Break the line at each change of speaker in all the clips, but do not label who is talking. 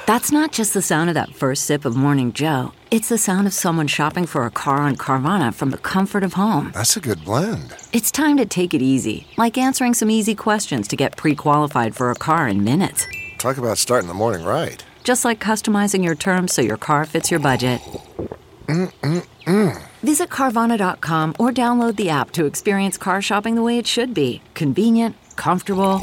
That's not just the sound of that first sip of Morning Joe. It's the sound of someone shopping for a car on Carvana from the comfort of home.
That's a good blend.
It's time to take it easy, like answering some easy questions to get pre-qualified for a car in minutes.
Talk about starting the morning right.
Just like customizing your terms so your car fits your budget. Visit Carvana.com or download the app to experience car shopping the way it should be. Convenient, comfortable.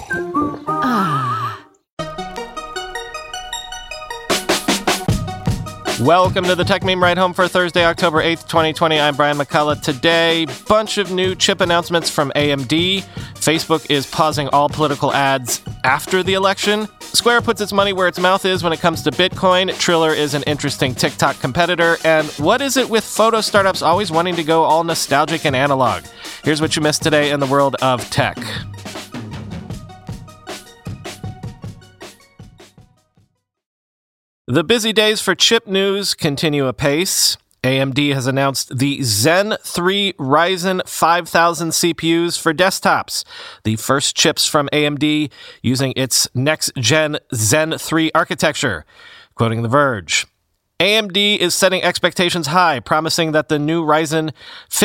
Welcome to the Tech Meme Ride Home for Thursday, October 8th, 2020. I'm Brian McCullough. Today, bunch of new chip announcements from AMD. Facebook is pausing all political ads after the election. Square puts its money where its mouth is when it comes to Bitcoin. Triller is an interesting TikTok competitor. And what is it with photo startups always wanting to go all nostalgic and analog? Here's what you missed today in the world of tech. The busy days for chip news continue apace. AMD has announced the Zen 3 Ryzen 5000 CPUs for desktops, the first chips from AMD using its next-gen Zen 3 architecture. Quoting The Verge, AMD is setting expectations high, promising that the new Ryzen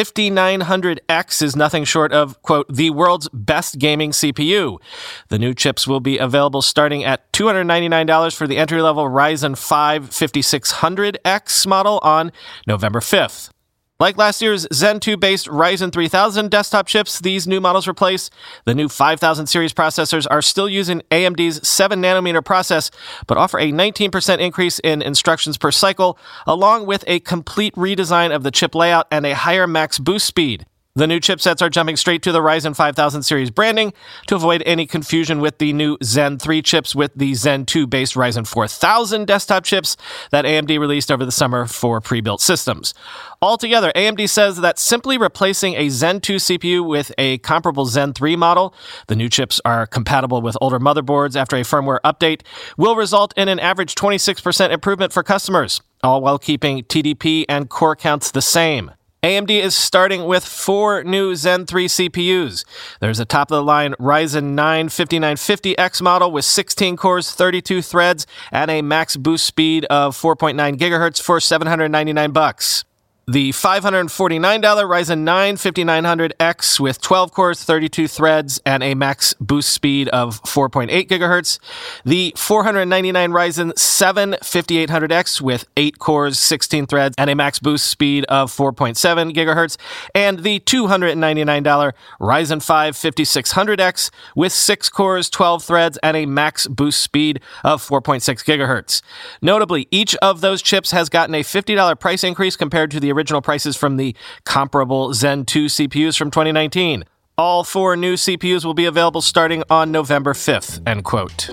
5900X is nothing short of, quote, the world's best gaming CPU. The new chips will be available starting at $299 for the entry-level Ryzen 5 5600X model on November 5th. Like last year's Zen 2-based Ryzen 3000 desktop chips, these new models replace the new 5000 series processors are still using AMD's 7nm process, but offer a 19% increase in instructions per cycle, along with a complete redesign of the chip layout and a higher max boost speed. The new chipsets are jumping straight to the Ryzen 5000 series branding to avoid any confusion with the new Zen 3 chips with the Zen 2-based Ryzen 4000 desktop chips that AMD released over the summer for pre-built systems. Altogether, AMD says that simply replacing a Zen 2 CPU with a comparable Zen 3 model, the new chips are compatible with older motherboards after a firmware update, will result in an average 26% improvement for customers, all while keeping TDP and core counts the same. AMD is starting with 4 new Zen 3 CPUs. There's a top-of-the-line Ryzen 9 5950X model with 16 cores, 32 threads, and a max boost speed of 4.9 GHz for $799. The $549 Ryzen 9 5900X with 12 cores, 32 threads, and a max boost speed of 4.8 GHz. The $499 Ryzen 7 5800X with 8 cores, 16 threads, and a max boost speed of 4.7 GHz. And the $299 Ryzen 5 5600X with 6 cores, 12 threads, and a max boost speed of 4.6 GHz. Notably, each of those chips has gotten a $50 price increase compared to the original prices from the comparable Zen 2 CPUs from 2019. All 4 new CPUs will be available starting on November 5th, end quote.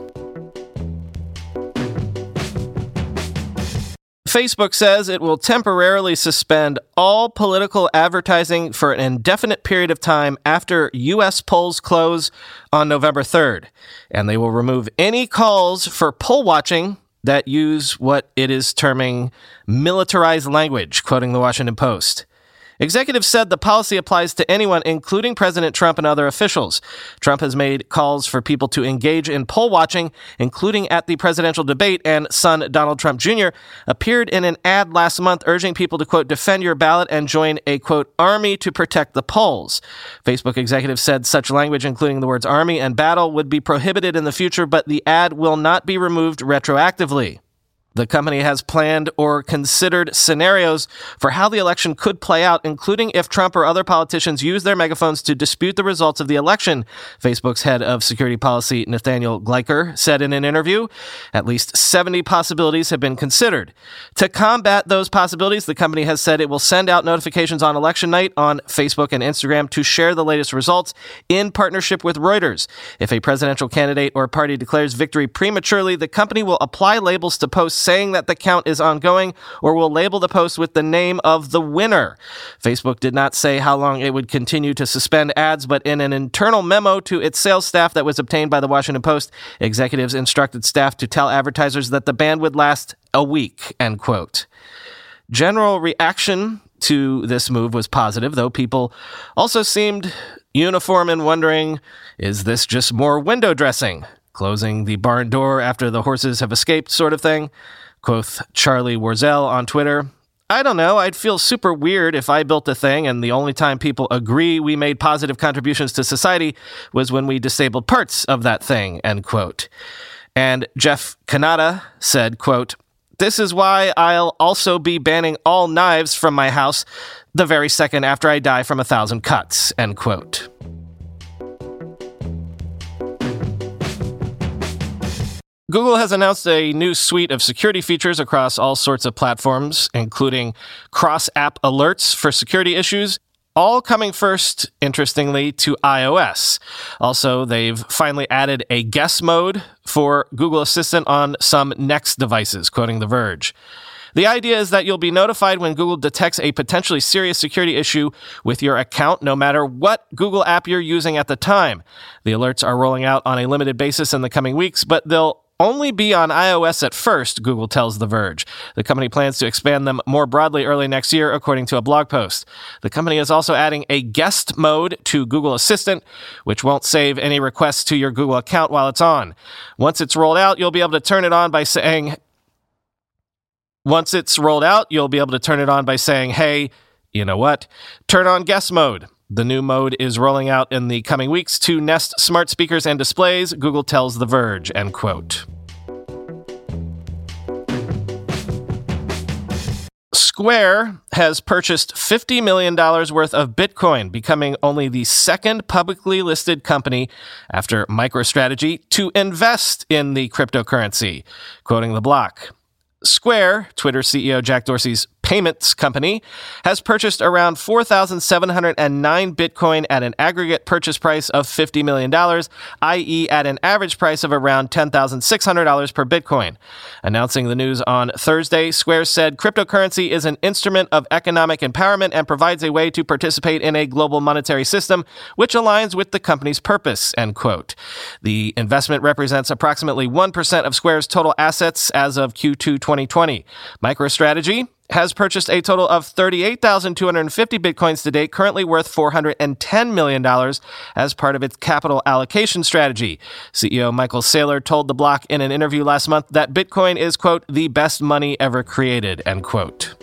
Facebook says it will temporarily suspend all political advertising for an indefinite period of time after U.S. polls close on November 3rd, and they will remove any calls for poll watching that use what it is terming militarized language, quoting the Washington Post. Executives said the policy applies to anyone, including President Trump and other officials. Trump has made calls for people to engage in poll watching, including at the presidential debate, and son Donald Trump Jr. appeared in an ad last month urging people to, quote, defend your ballot and join a, quote, army to protect the polls. Facebook executives said such language, including the words army and battle, would be prohibited in the future, but the ad will not be removed retroactively. The company has planned or considered scenarios for how the election could play out, including if Trump or other politicians use their megaphones to dispute the results of the election, Facebook's head of security policy, Nathaniel Gleicher, said in an interview. At least 70 possibilities have been considered. To combat those possibilities, the company has said it will send out notifications on election night on Facebook and Instagram to share the latest results in partnership with Reuters. If a presidential candidate or party declares victory prematurely, the company will apply labels to posts saying that the count is ongoing, or will label the post with the name of the winner. Facebook did not say how long it would continue to suspend ads, but in an internal memo to its sales staff that was obtained by the Washington Post, executives instructed staff to tell advertisers that the ban would last a week, end quote. General reaction to this move was positive, though people also seemed uniform in wondering, is this just more window dressing? closing the barn door after the horses have escaped sort of thing. Quoth Charlie Warzel on Twitter, "I don't know, I'd feel super weird if I built a thing and the only time people agree we made positive contributions to society was when we disabled parts of that thing," end quote. And Jeff Kanata said, quote, "This is why I'll also be banning all knives from my house the very second after I die from 1,000 cuts," end quote. Google has announced a new suite of security features across all sorts of platforms, including cross-app alerts for security issues, all coming first, interestingly, to iOS. Also, they've finally added a guest mode for Google Assistant on some Next devices, quoting The Verge. The idea is that you'll be notified when Google detects a potentially serious security issue with your account, no matter what Google app you're using at the time. The alerts are rolling out on a limited basis in the coming weeks, but they'll only be on iOS at first, Google tells The Verge. The company plans to expand them more broadly early next year, according to a blog post. The company is also adding a guest mode to Google Assistant, which won't save any requests to your Google account while it's on. Once it's rolled out, you'll be able to turn it on by saying, hey, you know what? Turn on guest mode. The new mode is rolling out in the coming weeks to Nest smart speakers and displays, Google tells The Verge, end quote. Square has purchased $50 million worth of Bitcoin, becoming only the second publicly listed company after MicroStrategy to invest in the cryptocurrency, quoting The Block. Square, Twitter CEO Jack Dorsey's payments company, has purchased around 4,709 Bitcoin at an aggregate purchase price of $50 million, i.e. at an average price of around $10,600 per Bitcoin. Announcing the news on Thursday, Square said cryptocurrency is an instrument of economic empowerment and provides a way to participate in a global monetary system, which aligns with the company's purpose, end quote. The investment represents approximately 1% of Square's total assets as of Q2 2020. MicroStrategy has purchased a total of 38,250 Bitcoins to date, currently worth $410 million as part of its capital allocation strategy. CEO Michael Saylor told The Block in an interview last month that Bitcoin is, quote, the best money ever created, end quote.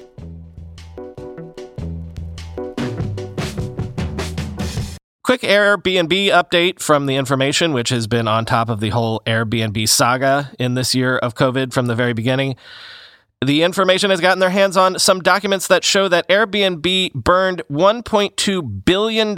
Quick Airbnb update from The Information, which has been on top of the whole Airbnb saga in this year of COVID from the very beginning. The Information has gotten their hands on some documents that show that Airbnb burned $1.2 billion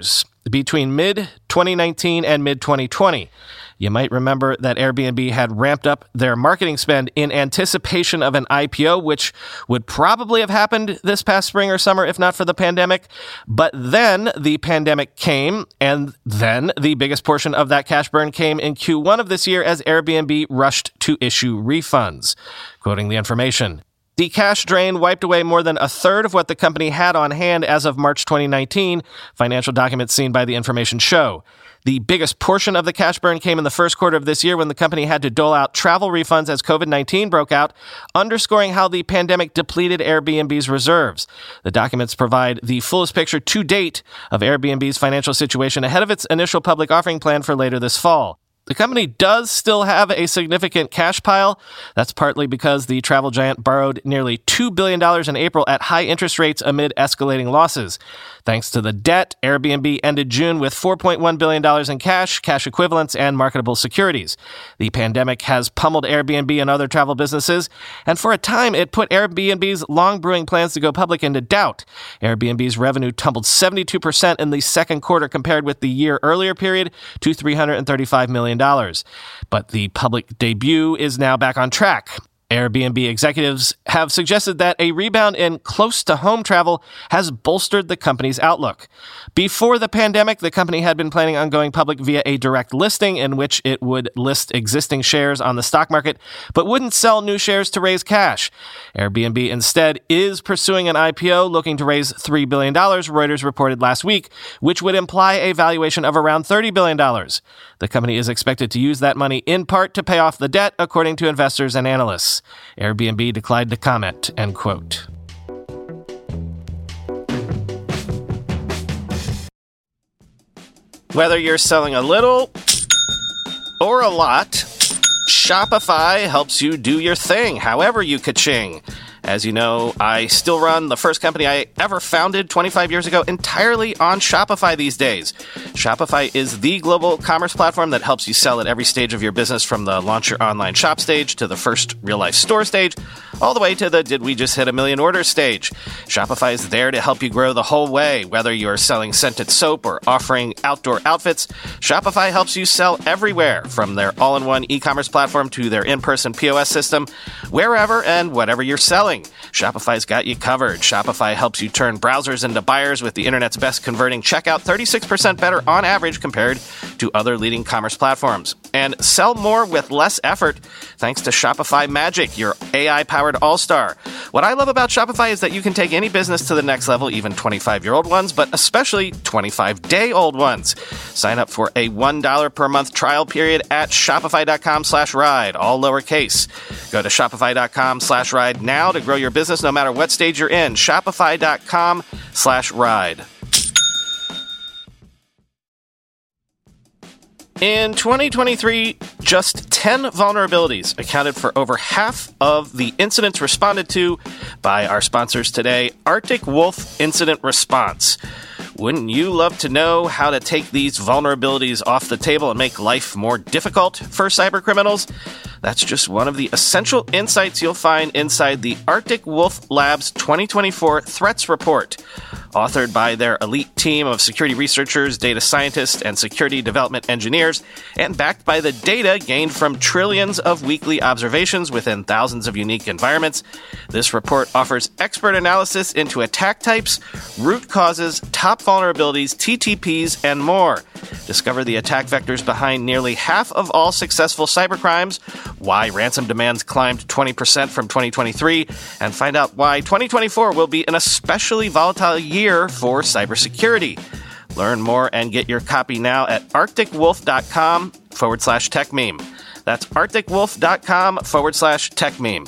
between mid-2019 and mid-2020. You might remember that Airbnb had ramped up their marketing spend in anticipation of an IPO, which would probably have happened this past spring or summer if not for the pandemic. But then the pandemic came, and then the biggest portion of that cash burn came in Q1 of this year as Airbnb rushed to issue refunds. Quoting The Information, the cash drain wiped away more than a third of what the company had on hand as of March 2019, financial documents seen by The Information show. The biggest portion of the cash burn came in the first quarter of this year when the company had to dole out travel refunds as COVID-19 broke out, underscoring how the pandemic depleted Airbnb's reserves. The documents provide the fullest picture to date of Airbnb's financial situation ahead of its initial public offering plan for later this fall. The company does still have a significant cash pile. That's partly because the travel giant borrowed nearly $2 billion in April at high interest rates amid escalating losses. Thanks to the debt, Airbnb ended June with $4.1 billion in cash, cash equivalents, and marketable securities. The pandemic has pummeled Airbnb and other travel businesses, and for a time it put Airbnb's long-brewing plans to go public into doubt. Airbnb's revenue tumbled 72% in the second quarter compared with the year earlier period to $335 million. But the public debut is now back on track. Airbnb executives have suggested that a rebound in close-to-home travel has bolstered the company's outlook. Before the pandemic, the company had been planning on going public via a direct listing in which it would list existing shares on the stock market, but wouldn't sell new shares to raise cash. Airbnb instead is pursuing an IPO looking to raise $3 billion, Reuters reported last week, which would imply a valuation of around $30 billion. The company is expected to use that money in part to pay off the debt, according to investors and analysts. Airbnb declined to comment, end quote. Whether you're selling a little or a lot, Shopify helps you do your thing, however you ka-ching. As you know, I still run the first company I ever founded 25 years ago entirely on Shopify these days. Shopify is the global commerce platform that helps you sell at every stage of your business, from the launch your online shop stage to the first real-life store stage, all the way to the did we just hit a million orders stage. Shopify is there to help you grow the whole way. Whether you're selling scented soap or offering outdoor outfits, Shopify helps you sell everywhere, from their all-in-one e-commerce platform to their in-person POS system, wherever and whatever you're selling. Shopify's got you covered. Shopify helps you turn browsers into buyers with the internet's best converting checkout, 36% better on average compared to other leading commerce platforms. And sell more with less effort thanks to Shopify Magic, your AI-powered all-star. What I love about Shopify is that you can take any business to the next level, even 25-year-old ones, but especially 25-day-old ones. Sign up for a $1 per month trial period at shopify.com/ride, all lowercase. Go to shopify.com/ride now to grow your business no matter what stage you're in. Shopify.com/ride. In 2023, just 10 vulnerabilities accounted for over half of the incidents responded to by our sponsors today, Arctic Wolf Incident Response. Wouldn't you love to know how to take these vulnerabilities off the table and make life more difficult for cybercriminals? That's just one of the essential insights you'll find inside the Arctic Wolf Labs 2024 Threats Report, authored by their elite team of security researchers, data scientists, and security development engineers, and backed by the data gained from trillions of weekly observations within thousands of unique environments. This report offers expert analysis into attack types, root causes, top vulnerabilities, TTPs, and more. Discover the attack vectors behind nearly half of all successful cybercrimes, why ransom demands climbed 20% from 2023, and find out why 2024 will be an especially volatile year for cybersecurity. Learn more and get your copy now at arcticwolf.com/techmeme. That's arcticwolf.com/techmeme.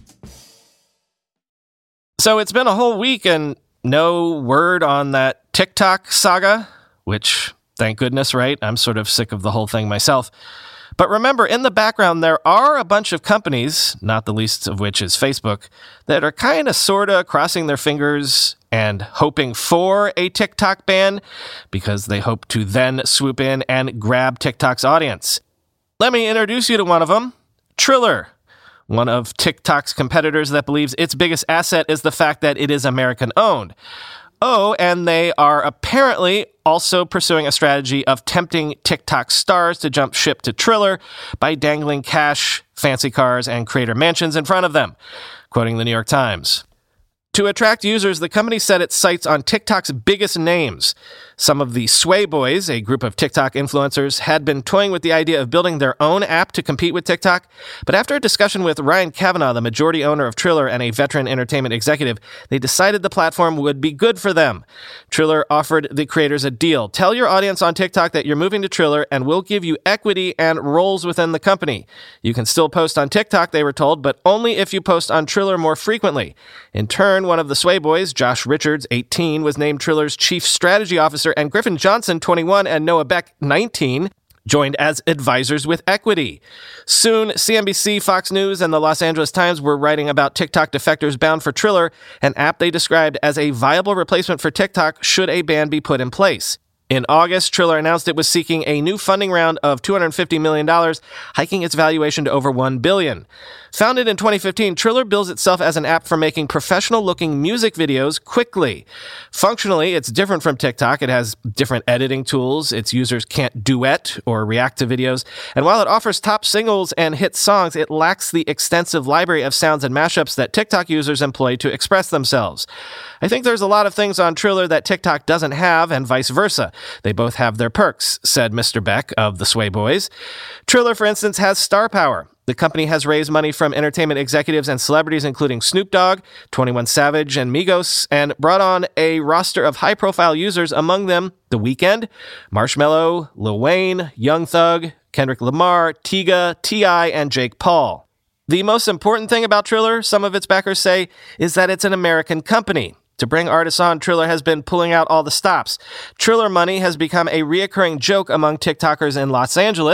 So it's been a whole week and no word on that TikTok saga, which, thank goodness, right? I'm sort of sick of the whole thing myself. But remember, in the background, there are a bunch of companies, not the least of which is Facebook, that are kind of sort of crossing their fingers and hoping for a TikTok ban because they hope to then swoop in and grab TikTok's audience. Let me introduce you to one of them, Triller, one of TikTok's competitors that believes its biggest asset is the fact that it is American-owned. Oh, and they are apparently also pursuing a strategy of tempting TikTok stars to jump ship to Triller by dangling cash, fancy cars, and creator mansions in front of them, quoting the New York Times. To attract users, the company set its sights on TikTok's biggest names. Some of the Sway Boys, a group of TikTok influencers, had been toying with the idea of building their own app to compete with TikTok, but after a discussion with Ryan Kavanaugh, the majority owner of Triller and a veteran entertainment executive, they decided the platform would be good for them. Triller offered the creators a deal. Tell your audience on TikTok that you're moving to Triller and we'll give you equity and roles within the company. You can still post on TikTok, they were told, but only if you post on Triller more frequently. In turn, one of the Sway Boys, Josh Richards, 18, was named Triller's chief strategy officer, and Griffin Johnson, 21, and Noah Beck, 19, joined as advisors with equity. Soon, CNBC, Fox News, and the Los Angeles Times were writing about TikTok defectors bound for Triller, an app they described as a viable replacement for TikTok should a ban be put in place. In August, Triller announced it was seeking a new funding round of $250 million, hiking its valuation to over $1 billion. Founded in 2015, Triller bills itself as an app for making professional-looking music videos quickly. Functionally, it's different from TikTok. It has different editing tools. Its users can't duet or react to videos. And while it offers top singles and hit songs, it lacks the extensive library of sounds and mashups that TikTok users employ to express themselves. I think there's a lot of things on Triller that TikTok doesn't have, and vice versa. They both have their perks, said Mr. Beck of the Sway Boys. Triller, for instance, has star power. The company has raised money from entertainment executives and celebrities, including Snoop Dogg, 21 Savage, and Migos, and brought on a roster of high-profile users, among them The Weeknd, Marshmello, Lil Wayne, Young Thug, Kendrick Lamar, Tyga, T.I., and Jake Paul. The most important thing about Triller, some of its backers say, is that it's an American company. To bring artists on, Triller has been pulling out all the stops. Triller money has become a reoccurring joke among TikTokers in Los Angeles.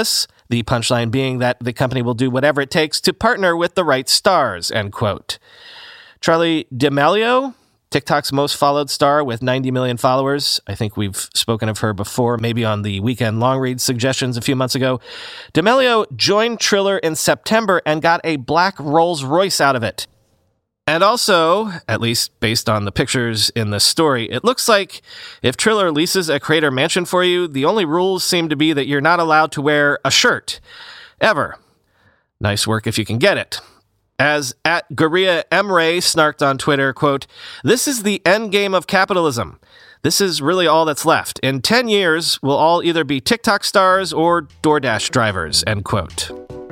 The punchline being that the company will do whatever it takes to partner with the right stars, end quote. Charli D'Amelio, TikTok's most followed star with 90 million followers. I think we've spoken of her before, maybe on the weekend long read suggestions a few months ago. D'Amelio joined Triller in September and got a black Rolls Royce out of it. And also, at least based on the pictures in the story, it looks like if Triller leases a creator mansion for you, the only rules seem to be that you're not allowed to wear a shirt. Ever. Nice work if you can get it. As at Guria Emre snarked on Twitter, quote, "This is the end game of capitalism. This is really all that's left. In 10 years, we'll all either be TikTok stars or DoorDash drivers," end quote.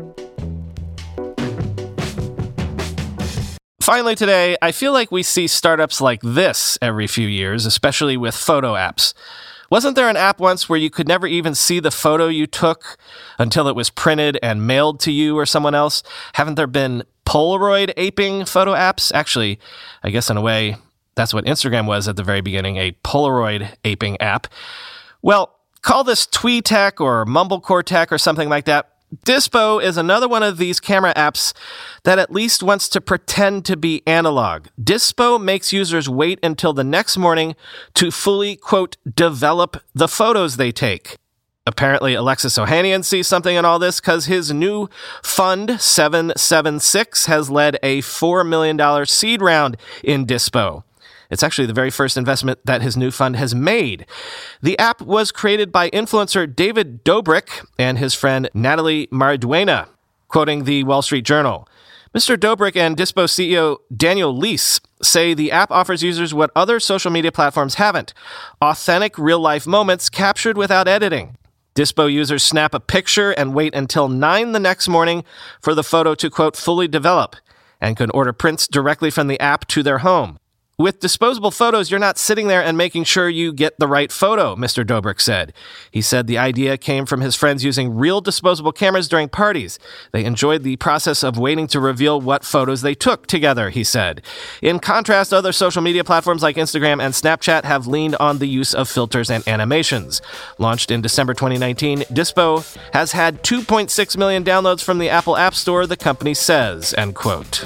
Finally today, I feel like we see startups like this every few years, especially with photo apps. Wasn't there an app once where you could never even see the photo you took until it was printed and mailed to you or someone else? Haven't there been Polaroid aping photo apps? Actually, I guess in a way, that's what Instagram was at the very beginning, a Polaroid aping app. Well, call this TweeTech or Mumblecore Tech or something like that. Dispo is another one of these camera apps that at least wants to pretend to be analog. Dispo makes users wait until the next morning to fully, quote, develop the photos they take. Apparently, Alexis Ohanian sees something in all this because his new fund, 776, has led a $4 million seed round in Dispo. It's actually the very first investment that his new fund has made. The app was created by influencer David Dobrik and his friend Natalie Mariduena, quoting the Wall Street Journal. Mr. Dobrik and Dispo CEO Daniel Leese say the app offers users what other social media platforms haven't: authentic real-life moments captured without editing. Dispo users snap a picture and wait until 9 the next morning for the photo to, quote, fully develop, and can order prints directly from the app to their home. With disposable photos, you're not sitting there and making sure you get the right photo, Mr. Dobrik said. He said the idea came from his friends using real disposable cameras during parties. They enjoyed the process of waiting to reveal what photos they took together, he said. In contrast, other social media platforms like Instagram and Snapchat have leaned on the use of filters and animations. Launched in December 2019, Dispo has had 2.6 million downloads from the Apple App Store, the company says, end quote.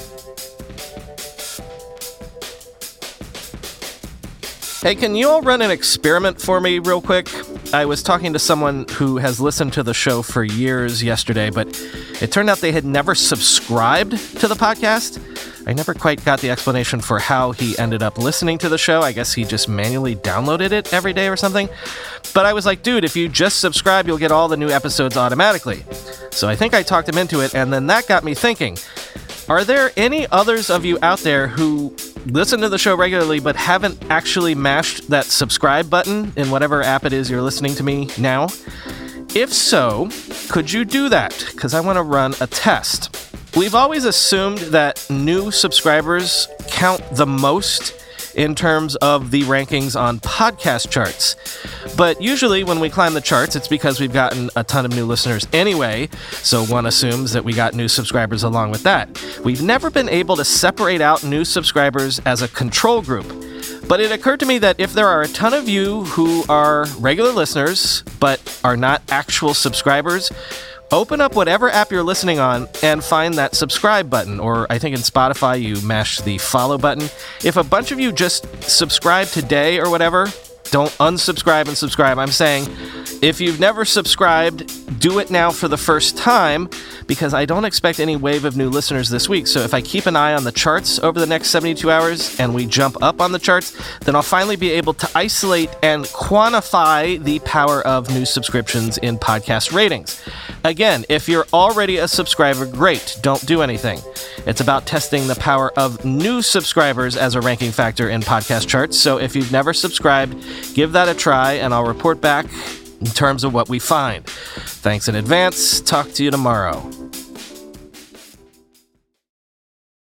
Hey, can you all run an experiment for me real quick? I was talking to someone who has listened to the show for years yesterday, but it turned out they had never subscribed to the podcast. I never quite got the explanation for how he ended up listening to the show. I guess he just manually downloaded it every day or something. But I was like, dude, if you just subscribe, you'll get all the new episodes automatically. So I think I talked him into it, and then that got me thinking, are there any others of you out there who listen to the show regularly but haven't actually mashed that subscribe button in whatever app it is you're listening to me now? If so, could you do that? Because I want to run a test. We've always assumed that new subscribers count the most in terms of the rankings on podcast charts. But usually when we climb the charts, it's because we've gotten a ton of new listeners anyway, so one assumes that we got new subscribers along with that. We've never been able to separate out new subscribers as a control group. But it occurred to me that if there are a ton of you who are regular listeners but are not actual subscribers, open up whatever app you're listening on and find that subscribe button, or I think in Spotify you mash the follow button. If a bunch of you just subscribe today or whatever, don't unsubscribe and subscribe. I'm saying if you've never subscribed, do it now for the first time, because I don't expect any wave of new listeners this week. So if I keep an eye on the charts over the next 72 hours and we jump up on the charts, then I'll finally be able to isolate and quantify the power of new subscriptions in podcast ratings. Again, if you're already a subscriber, great, don't do anything. It's about testing the power of new subscribers as a ranking factor in podcast charts. So if you've never subscribed, give that a try and I'll report back in terms of what we find. Thanks in advance. Talk to you tomorrow.